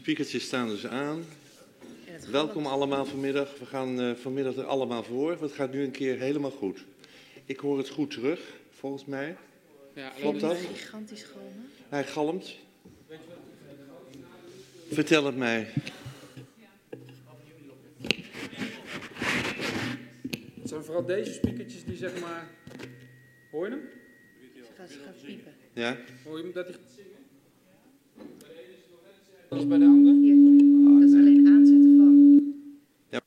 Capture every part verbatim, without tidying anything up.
speakertjes staan dus aan. Welkom allemaal vanmiddag. We gaan uh, vanmiddag er allemaal voor. Het gaat nu een keer helemaal goed. Ik hoor het goed terug, volgens mij. Ja, klopt dat? Gigantisch galmen. Hij galmt. Vertel het mij. Het zijn vooral deze speakertjes die zeg maar... Hoor je hem? Ze gaat, ze gaat piepen. Ja? Hoor je hem dat hij gaat zingen? Bij de ene is het nog net hetzelfde als bij de ander. Hier. Oh, dat is nee. Alleen aanzetten van. Ja.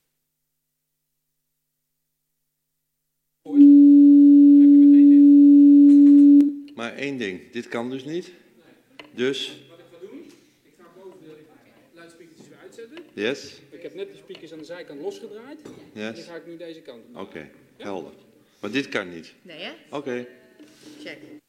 Hoor je? Dan heb je meteen dit. Maar één ding. Dit kan dus niet. Dus... Wat ik ga doen, ik ga boven de luidspeakertjes weer uitzetten. Yes? Ik heb net de speakers aan de zijkant losgedraaid. Yes? En die ga ik nu deze kant doen. Oké, okay. Helder. Maar dit kan niet. Nee, hè? Oké. Okay. Check.